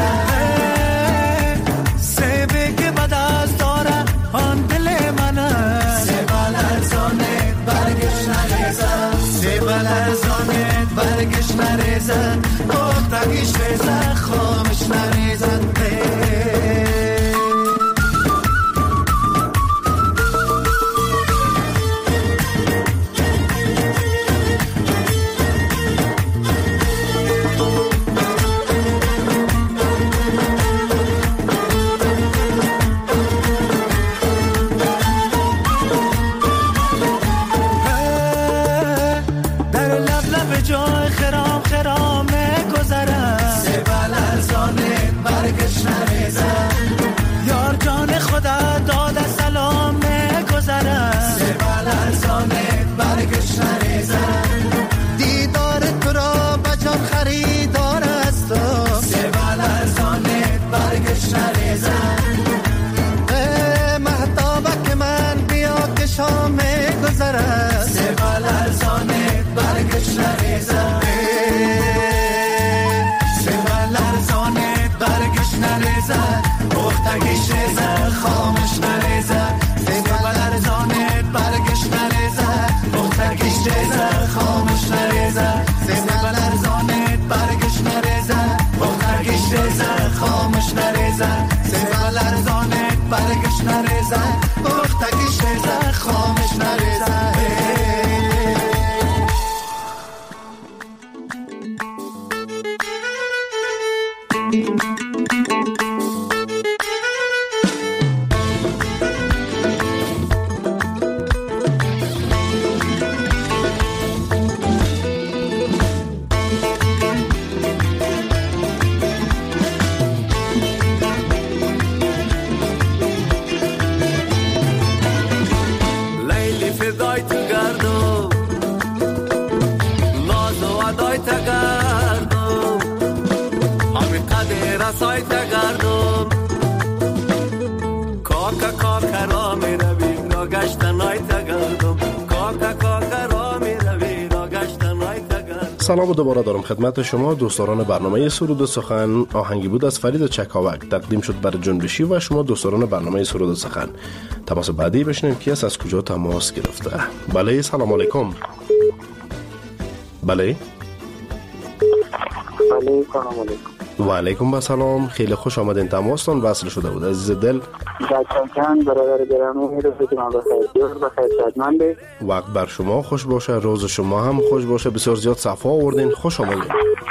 سیبی که به دست داره آن دل منه سیبا لرزانت برگشت نریزه سیبا لرزانت برگشت نریزه پختگیش ریزه خامش نریزه سلام و دوباره دارم خدمت شما دوستان برنامه سرود و سخن. آهنگی بود از فرید چکاوک تقدیم شد برای جنبشی و شما دوستان برنامه سرود و سخن. تماس بعدی بشنیم کی است، از کجا تماس گرفته. بله سلام علیکم. بله بله سلام علیکم. و علیکم السلام. خیلی خوش آمدین. تماستان وصل شده بود عزیز دل. بچه‌کان برادر گرامی رو بتونم بخیر دور بخیر صحتمند. وقت بر شما خوش باشه، روز شما هم خوش باشه. بسیار زیاد صفا آوردین، خوش آمدین.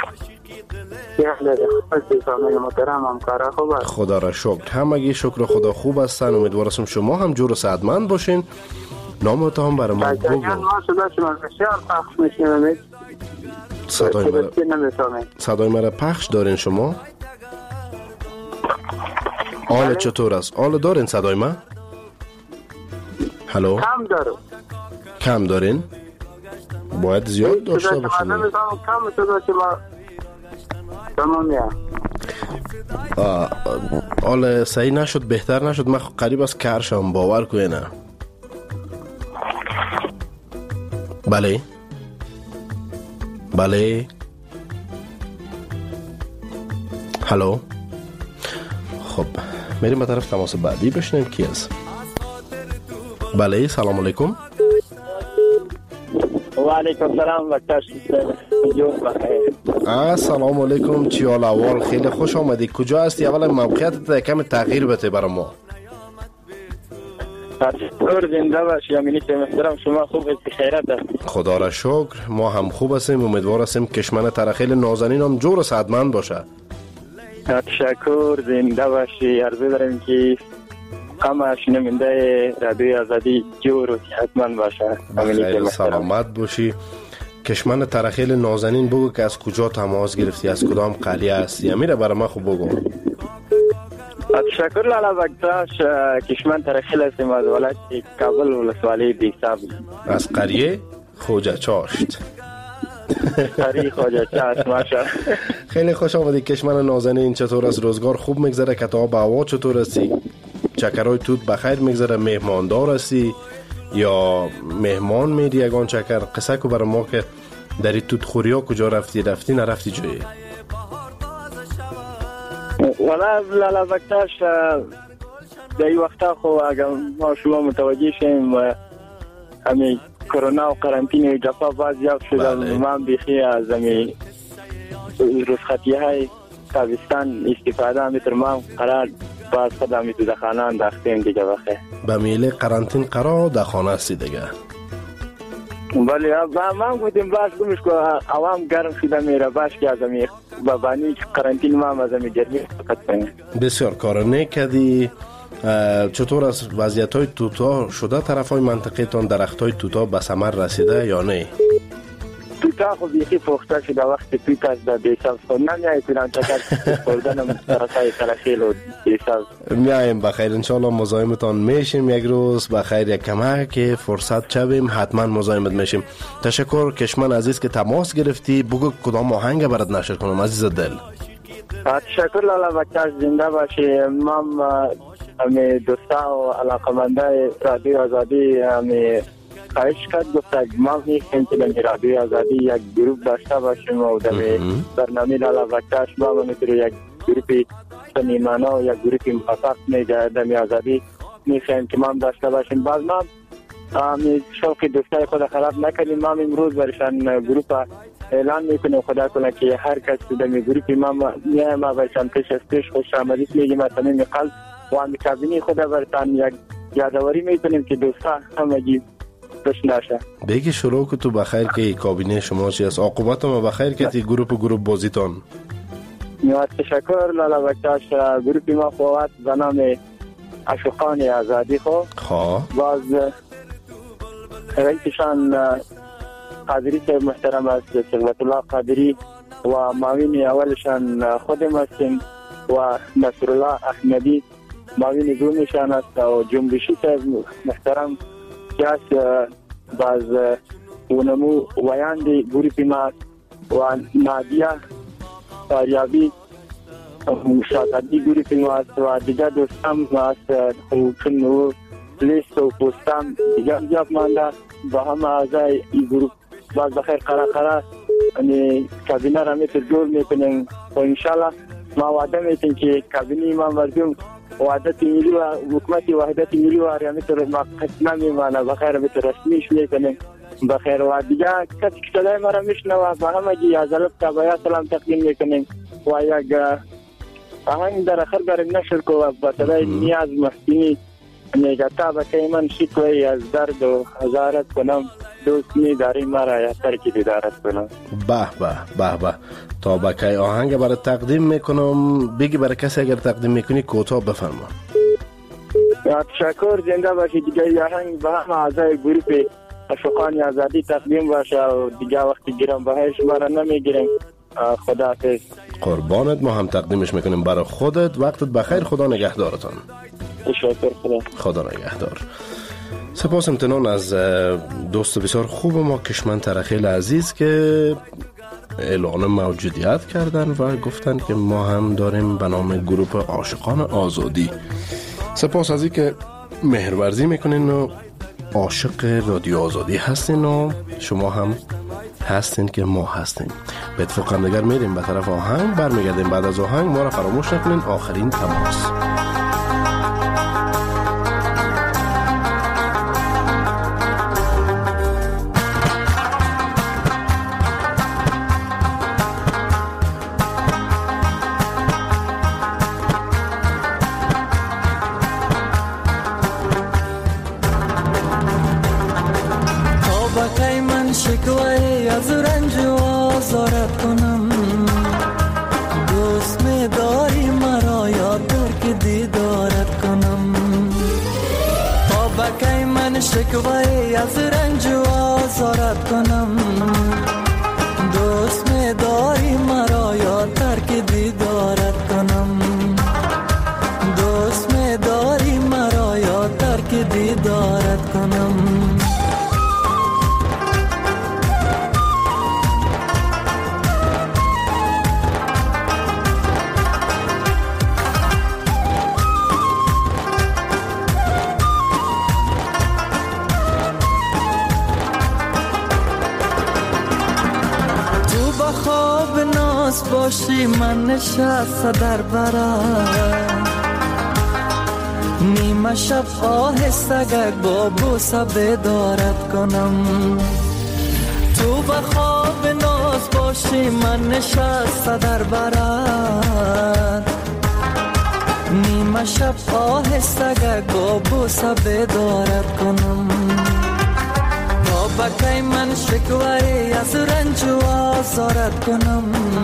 خدا را شکر. همگی شکر خدا خوب هستن. امیدوارم شما هم جور و صحتمند باشین. نامت هم برای ما بگو. ما صدا شما بسیار پخش میشنوید. صدای مرا صدای مرا پخش دارین شما؟ آل چطور است؟ آل دارین صدای من؟ هلو؟ کم دارم. کم دارین؟ باید زیاد داشته باشین. کم صدا شما تمام یا آل صحیح نشد، بهتر نشد. من قریب از کرشم، باور کنه. نه بله بله. هلو. خب میریم به طرف تماس بعدی بشنیم کی است. بله سلام علیکم. و علیکم السلام. وقتش جور بخیر. سلام علیکم. چی حال احوال؟ خیلی خوش آمدی. کجا هستی؟ اولا موقعیت کم تغییر بده برای ما. دور زنده باشی امینی محترم. شما خوب هستی؟ خیرت است؟ خدا را شکر ما هم خوب هستیم. امیدوار هستیم کشمن ترخیل نازنین هم جور و صحتمند باشه. تشکر. زنده باشی. عرضه داریم که همه شنونده رادیوی آزادی جور و صحتمند باشه. بخیر سلامت باشی. کشمن ترخیل نازنین بگو که از کجا تماس گرفتی، از کدام قریه هستی؟ امیره برای من خوب بگو. تشکر لالا بکتاش. کشمن ترخیل هستیم از ولایت کابل ولسوالی دیساب. از قریه خوجه چاشت. قریه خوجه چاشت ماشا. خیلی خوش آمدی کشمن نازنین. چطور از روزگار خوب میگذره؟ کتاب هوا چطور هستی؟ چکرهای توت بخیر میگذره؟ مهماندار هستی یا مهمان میری یگان چکر؟ قصه کو برای ما که در این توت خوری ها کجا رفتی؟ رفتی نرفتی جایی؟ والا لالا بکتاش در این وقتا خو اگر ما شما متوجه شیم همین کرونا و قرنطینه و جفا باز یاب شده. من بیخی از همین رخصتی های تابستان استفاده همیتر ما قرار باز خود همیتر در خانه انداختیم دیگه. بخیر به میله قرنطین قرار در خانه هستی دیگه؟ بله من گفتیم باش گمش که عوام گرم شده میره باش که از همی بابانی قرنطین ما هم از همی گرمی فقط کنیم. بسیار کار نیکدی. چطور از وضعیت های توتا شده طرف های منطقه تان؟ درخت های توتا به ثمر رسیده یا نه؟ توتا خب یکی پخته شده. وقت توتا از در بیساز خود نمیایی کنم چکر خوردنم طرف های ترخیل و بیساز میاییم. بخیر انشاءالله مزایمتان میشیم یک روز. بخیر یک کمک که فرصت چویم حتما مزایمت میشیم. تشکر کشمن عزیز که تماس گرفتی. بگو کدام آهنگ برات نشر کنم عزیز دل؟ تشکر لالا بکتاش. زنده باشی. من همی دوستا و علاقمنده رادیو آزادی همی خواهش کرد گفت ما میخوایم که در رادیو آزادی یک گروپ داشته باشیم و در برنامه لالا بکتاش ما میتونیم یک گروپی سنیمانه و یک گروپی موفق میگه در آزادی میخوایم که ما هم داشته باشیم. باز ما همی شوق دوستای خود خراب نکنیم. ما امروز برشان گروپ اعلان میکنیم خدا کنه که هر کس در گروپی ما میایم ما برشان پیش از پیش خوش آمدید میگیم از صمیم قلب و همی کابینی خود برتان یک یادآوری میکنیم که دوستا همگی بشناشه. بگی شروع که تو بخیر که کابینه شما چی است؟ عاقبت ما بخیر که تی گروپ و گروپ بازیتان. میوات تشکر لالا بکتاش. گروپی ما خوات به نام عشقان آزادی خو خواه باز رئیسشان قادری صاحب محترم است ثروت الله قادری و معاون اولشان خودم هستیم و نصر الله احمدی معاون دومشان است و جنبشی صاحب محترم که است باز ونمو ویاندی گروپی ما و نادیا آریابی شادی گروپی ما است و دیگر دوستان ما است چون لیست و پوستان دیگر جاب مانده با همه اعضای این گروپ باز بخیر قرار قرار یعنی کابینه را میتر جور میکنیم و انشالله ما وعده میتیم که کابینه ما مردم وحدت ملی و حکومت وحدت ملی و ریامیتر ما قسمه میمانه بخیر میتر رسمیش میکنیم بخیر و دیگه کسی که صدای ما را میشنوه با همه جی از الف تبایا سلام تقدیم میکنیم و یک آهنگ در آخر بریم نشر کو و با صدای نیاز محسینی میگتا با که من شکوی از درد و هزارت کنم دوست می داری مرا یا ترکی دیدارت کنم. به به به به تا با که آهنگ برای تقدیم میکنم بگی برای کسی اگر تقدیم میکنی کوتاه بفرما. تشکر زنده باشی. دیگه آهنگ به همه اعضای گروه عاشقان آزادی تقدیم باشه و دیگه وقتی گیرم بهش مرا نمیگیرم. خدا حافظ. قربانت. ما هم تقدیمش میکنیم برای خودت. وقتت بخیر. خدا نگهدارتان. تشکر. خدا خدا نگهدار. سپاس امتنان از دوست بسیار خوب ما کشمن ترخیل عزیز که اعلان موجودیت کردن و گفتن که ما هم داریم به نام گروه عاشقان آزادی. سپاس از این که مهرورزی میکنین و عاشق رادیو آزادی هستین و شما هم هستین که ما هستیم. به اتفاق هم دیگر میریم به طرف آهنگ. برمیگردیم بعد از آهنگ. ما را فراموش نکنین. آخرین تماس. شکوه از رنج و آزارت کنم دوست می داری مرا یا ترک دیدارت کنم تا بکی من شکوه از رنج و آزارت کنم دوست می داری مرا یا ترک دیدارت کنم دوست می داری مرا یا ترک دیدارت کنم باشی من نشسته در برم نیمه شب آهسته با بوسه بیدارت کنم تو به خواب ناز باشی من نشسته در برم نیمه شب آهسته با بوسه بیدارت کنم بکی من شکوه از رنج و آزارت کنم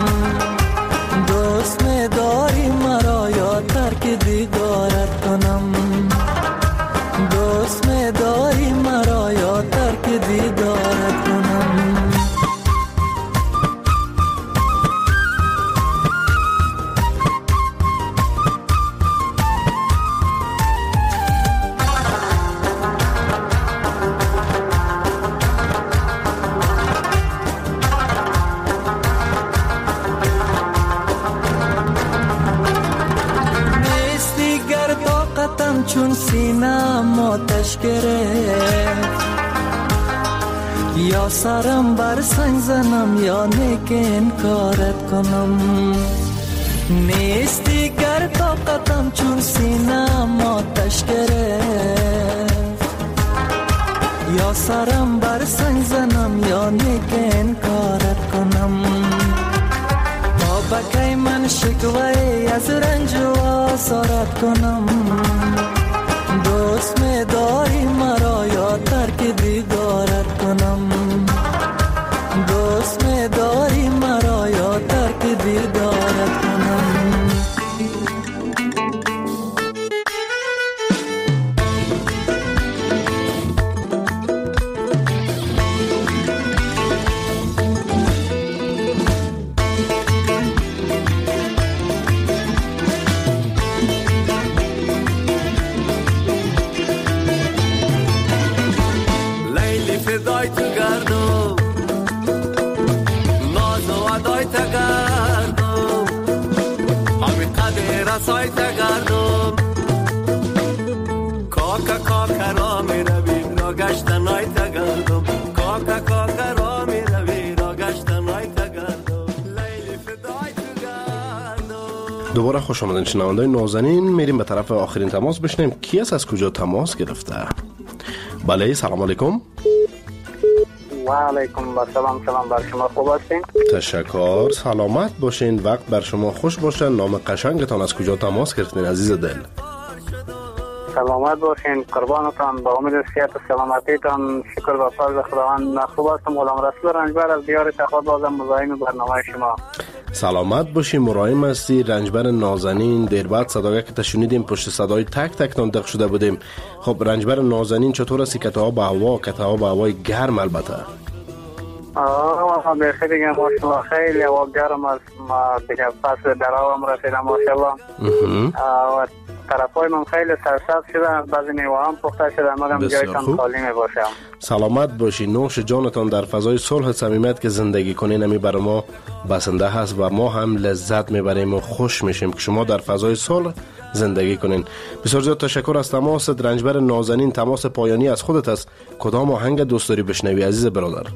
دوست می داری مرا یا ترک دیدارت کنم دوست می داری مرا یا ترک دیدارت کنم چون سینم آتش گرفت یا سرم بر سنگ زنم یا نیک انکارت کنم نیستی گر طاقتم چون سینم آتش گرفت یا سرم بر سنگ زنم یا نیک انکارت کنم تا بکی من شکوه از رنج و آزارت کنم دوست می داری مرا یا ترک دیدارت کنم دوست می داری مرا یا ترک دیدارت کنم دوباره خوش آمدین شنونده‌های نازنین. میریم به طرف آخرین تماس بشنیم کی است از کجا تماس گرفته. بله سلام علیکم. و علیکم السلام. سلام بر شما، خوب هستین؟ تشکر، سلامت باشین. وقت بر شما خوش باشه. نام قشنگتان از کجا تماس گرفتین عزیز دل؟ سلامت باشین، قربانتان. با امید صحت و سلامتیتان. شکر و فضل خداوند خوب هستم. غلام رسول رنجبر از دیار تخار بازم مزاحم برنامه شما. سلامت باشی، مرایم هستی. رنجبر نازنین، دیر بعد صداگه که تشنیدیم پشت صدای تک تک ناندق شده بودیم. خب رنجبر نازنین چطور هستی؟ کتها به هوا، کتها به هوای گرم البته. آه بخیر دیگه ماشاءالله، خیلی هوا گرم است. ما دیگه فصل دراوم رسیده ماشاءالله. و طرفای من خیلی سرسبز شده، بعضی میوه هم پخته شده، مگم جایتان خالی می باشم. سلامت باشی. نوش جانتان در فضای صلح و صمیمیت که زندگی کنین همی برای ما بسنده هست و ما هم لذت میبریم و خوش میشیم که شما در فضای صلح زندگی کنین. بسیار زیاد تشکر از تماست رنجبر نازنین. تماس پایانی از خودت است. کدام آهنگ دوست داری بشنوی عزیز برادر؟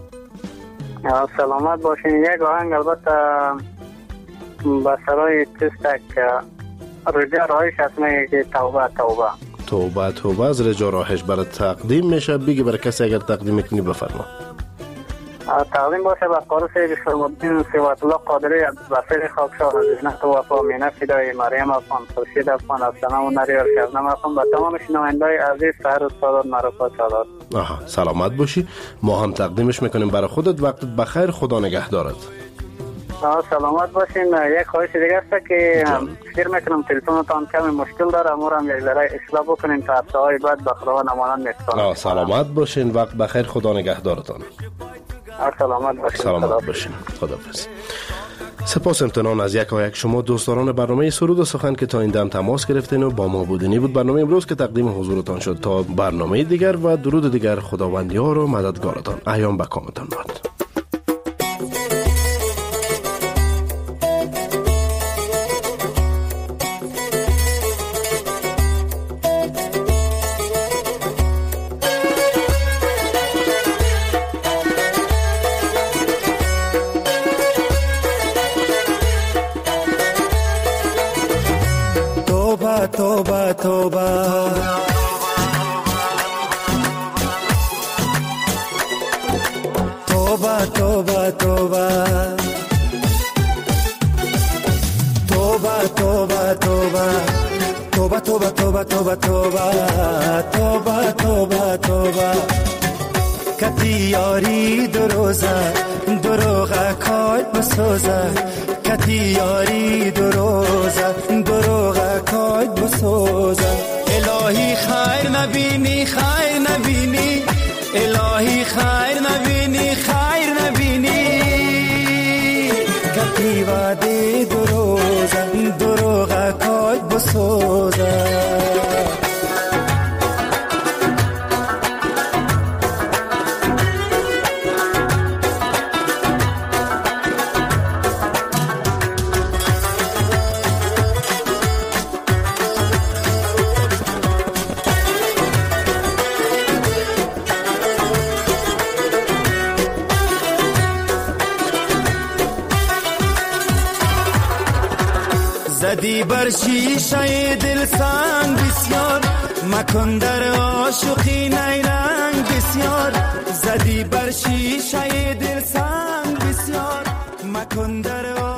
سلامت باشین. یک آهنگ البته با سرای تستک رجا راهش اسمه که توبه توبه توبه توبه از رجا راهش برای تقدیم میشه. بگی برای کسی اگر تقدیم میکنی بفرما. تقدیم باشه به قاری سید سلمالدین صفات الله قادری از بسیر خاکسار، از ازنت و وفا مینه فدای مریم افغان، خورشید افغان، افسانه و نریار شبنم افغان، به تمام شنونده‌های عزیز سحر و سادات معروفات سادات. آها سلامت باشی. ما هم تقدیمش میکنیم برای خودت. وقتت بخیر، خدا نگهدارت. سلامت باشین. یک خواهش دیگه است که فکر میکنم تلفنتان کمی مشکل داره، امور هم یک ذره اصلاح بکنین تا هفته های بعد به خداوند امانت میسپارم. سلامت باشین. وقت بخیر، خدا نگهدارتان. سلامت باشین. سلامت باشین. خداحافظ. سپاس امتنان از یک و یک شما دوستان برنامه سرود و سخن که تا این دم تماس گرفتین و با ما بودنی بود برنامه امروز که تقدیم حضورتان شد. تا برنامه دیگر و درود دیگر، خداوندیار و مددگارتان ایام بکامتان باد. توبه توبه توبه توبه توبه توبه توبه توبه توبه توبه توبه توبه توبه توبه توبه کتی یاری دو روزه دروغه کاید بسوزه کتی یاری دو روزه دروغه کاید بسوزه الهی خیر نبینی خیر نبینی الهی خیر نبینی خیر نبینی کتی وعده دو روزه دروغه کاید بسوزه زدی بر شیشه دل سنگ بسیار مکن در عاشقی نیرنگ بسیار زدی بر شیشه دل سنگ بسیار مکن در